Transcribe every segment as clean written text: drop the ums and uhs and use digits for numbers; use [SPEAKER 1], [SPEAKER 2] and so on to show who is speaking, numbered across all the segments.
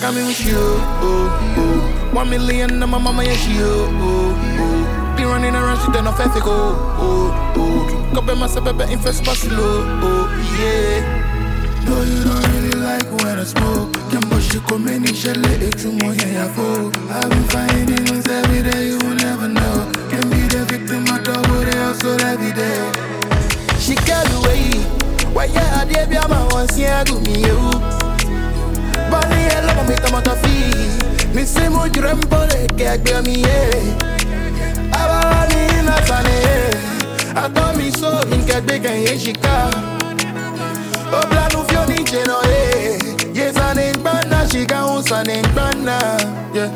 [SPEAKER 1] coming with you. 1 million on my mama, yes, you. Be running around, she done a fair go. Couple myself, baby, in first pass slow. Yeah. No, you don't really like when I smoke. Can push you come in and shell it to more yeah, I've been finding things every day you will never know. Can be the victim of double they also every day. She got away. Why yeah, I did be a man once, yeah, go me you. But I love me tomato fees. Me say mo jurembo le ke gbe mi yeah. Aba mi na sane. I told me so in ke gbe kan yen shika. Obla nu fio ni cheno eh. Yes ane bana shika un sane bana. Yeah.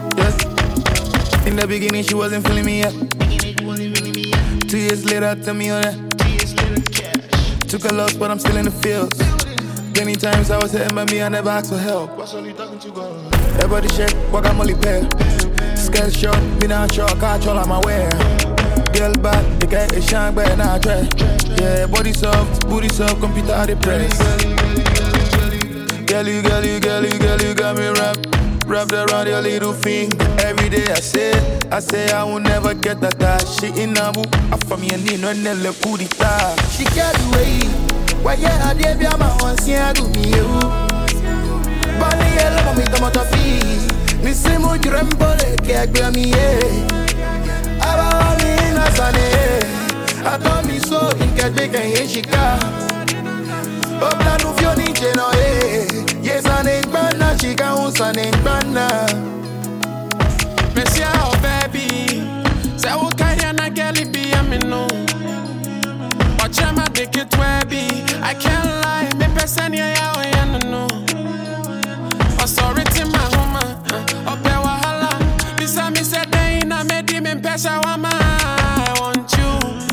[SPEAKER 1] In the beginning she wasn't feeling me yet. 2 years later tell me on that. Took a loss but I'm still in the fields. Many times I was hitting by me, I never asked for help. What's all you talking to, girl? Everybody shake, walk out molly pair. Scale short, me not sure, catch all on my wear. Girl back, the guy is shine, but now I try. Yeah, body soft, booty soft, computer at the press. Girl, you got me wrapped around your little finger. Every day I say I will never get that shit in Nabu. I for me and no nelle kudita. She got away. Why yeah, I did be a man once, yeah, go me you. But I love me tomato fees. Me say mo jurembo le ke gbe mi yeah. Aba mi na sane. I told me so in ke gbe kan yen shika. Obla nu fio ni cheno eh. Yes ane bana shika un sane bana.
[SPEAKER 2] Messia oh baby. Say wo kai na girl be a me no. Ochama take it webby. I can't lie, me person ya no. Oh sorry to my home, oh be wahala. Bisa me said they na me di me pesa wama. I want you,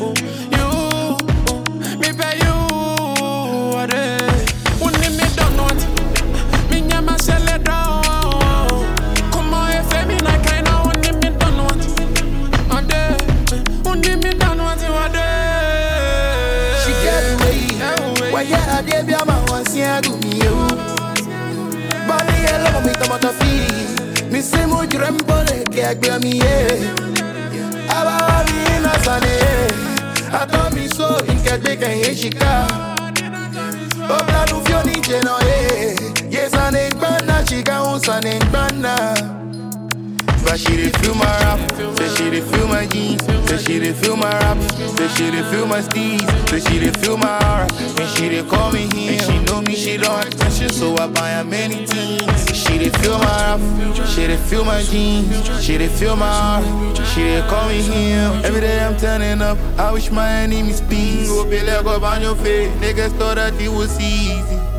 [SPEAKER 2] me pay you. What me don't want, me nyama sele down. Come on, if me na kind of what me don't want. Ade, what me don't want what
[SPEAKER 1] She get away. Why yeah, I did be a man once, yeah, go me you. But I love me tomato fees. Me say mo jurembo le ke gbe mi yeah. Aba mi na sane. I told me so in ke gbe kan yen shika. Obla nu fio ni cheno eh. Yes ane bana shika un sane bana. But she did feel my rap, say she did feel my jeans, say she did feel my rap, say she did feel my steez, say she did feel my aura, and she did call me here, and she know me, she don't attention, so I buy her many things. She did feel my rap, she did feel my jeans, she did feel my aura, she did call me here. Every day I'm turning up, I wish my enemies peace. Go be like up on your face, niggas thought that it was easy.